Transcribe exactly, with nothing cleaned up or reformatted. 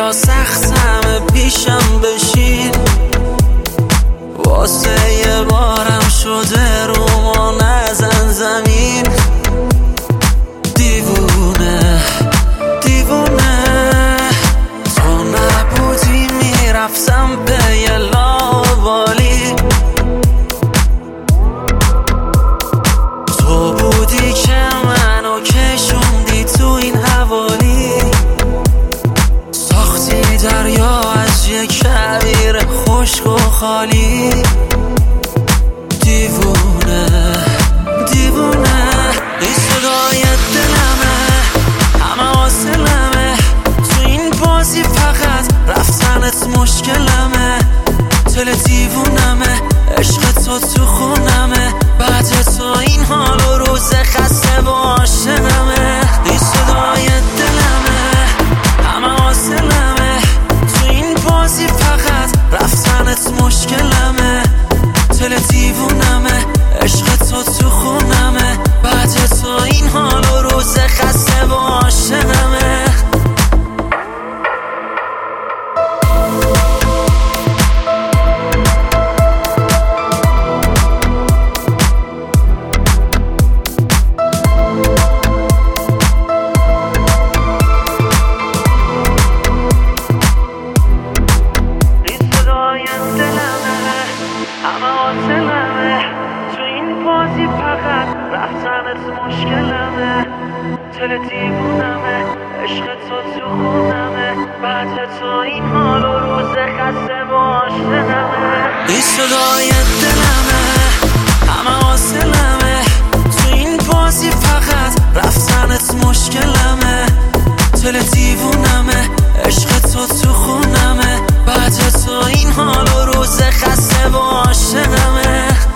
یا سخت همه پیشم بشین، واسه یه بارم شده رو ما نزن زمین. دیوونه دیوونه تو نبودی میرفتم به یه لاوالی، تو بودی که منو کشوندی تو این حوالی، ساختی دریا از یه کویر خشک و خالی. دیوونه دیوونه این صدای دلمه، همه حاصلمه تو این بازی، فقط رفتنت مشکلمه. دل دیوونمه، عشق تو تو خونمه، بعد تو این حال و روز خسته و عاشقمه. این صدای دلمه، همه حاصلمه تو این بازی، فقط رفتنت مشکلمه. دل دیوونمه، عشق تو تو خونمه، بعد تو این حال و روز خسته و عاشقمه. همه حاصلمه تو این بازی، فقط رفتنت مشکلمه. دل دیوونمه، عشق تو تو خونمه، بعد تو این حال و روز خسته و عاشقمه. این صدای دلمه، همه حاصلمه تو این بازی، فقط رفتنت مشکلمه. دل دیوونمه، عشق تو تو خونمه، بعد تو این حال و روز خسته و عاشقمه.